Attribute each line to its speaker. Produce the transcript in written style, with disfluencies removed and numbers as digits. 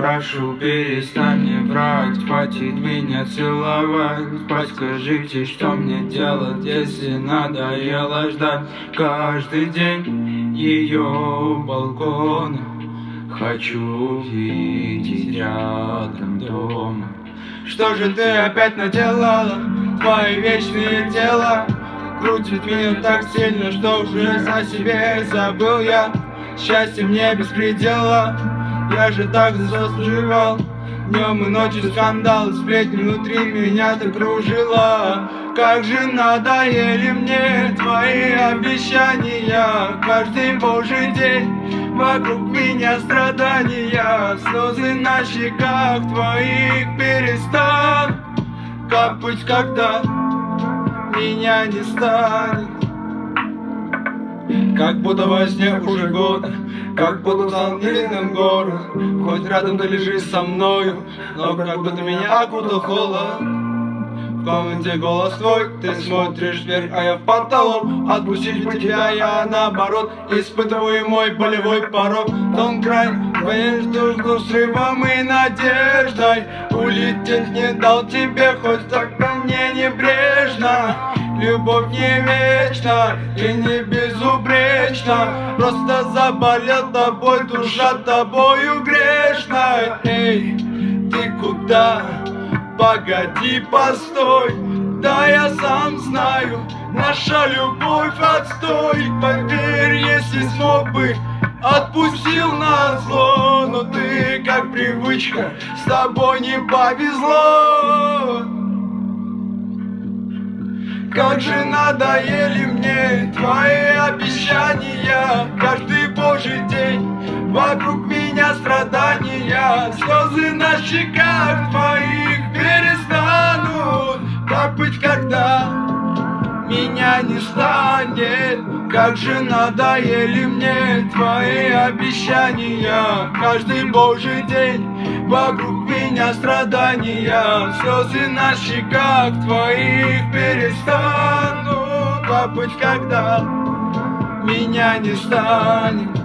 Speaker 1: прошу, перестань не врать, хватит меня целовать. Подскажите, что мне делать, если надоело ждать каждый день ее у балкона. Хочу видеть рядом дома. Что же ты опять наделала? Твои вечные дела крутит меня так сильно, что уже за себе забыл я. Счастье мне без предела, я же так заслуживал. Днем и ночью скандал, сплетни внутри меня так кружило. Как же надоели мне твои обещания. Каждый божий день вокруг меня страдания. Слезы на щеках твоих перестанут капать, когда меня не станет. Как будто во сне уже год, как будто в солнечном город. Хоть рядом ты лежишь со мною, но как будто меня окутал холод. В комнате голос твой, ты смотришь вверх, а я в потолок. Отпустить бы тебя я наоборот испытываю мой болевой порог. Тон край между срывом и надеждой. Улететь не дал тебе, хоть так ко мне небрежно. Любовь не вечна и не безупречна. Просто заболел тобой, душа тобою грешна. Эй, ты куда? Погоди, постой. Да я сам знаю, наша любовь отстой. Поверь, если смог бы, отпустил назло. Но ты, как привычка, с тобой не повезло. Как же надоели мне твои обещания. Каждый божий день вокруг меня страдания. Слезы на щеках твоих перестанут капать, когда меня не станет. Как же надоели мне твои обещания. Каждый божий день вокруг меня страдания. Слезы на щеках твоих перестанут капать, когда меня не станет.